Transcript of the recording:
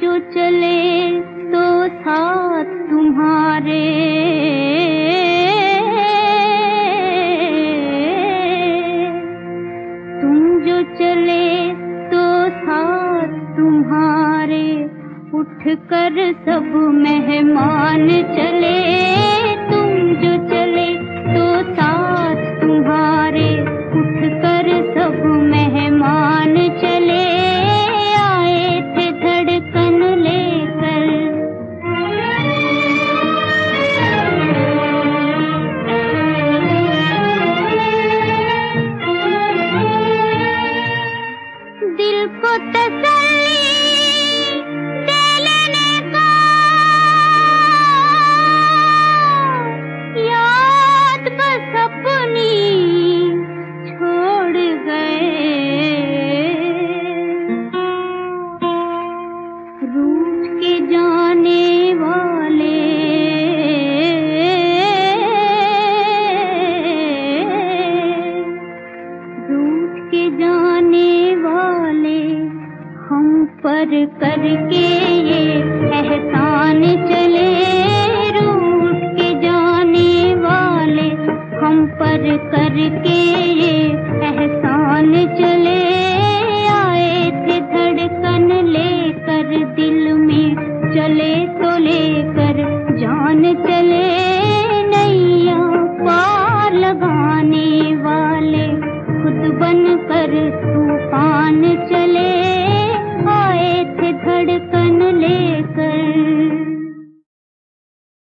जो चले तो साथ तुम्हारे, तुम जो चले तो साथ तुम्हारे, उठ कर सब मेहमान चले। तुम जो चले तो साथ तुम्हारे, उठ कर सब मेहमान चले। आए थे धड़कन लेकर, दिल को तसल्ली दे लेने का, याद बस अपनी छोड़ गए। रूठ के जाने वाले, रूठ के जाने वाले, हम पर करके ये एहसान चले। रूठ के जाने वाले, हम पर करके ये एहसान चले। आए थे धड़कन लेकर, दिल में चले तो लेकर जान चले। नैया पार लगाने वाले, खुद बन कर तूफान चले।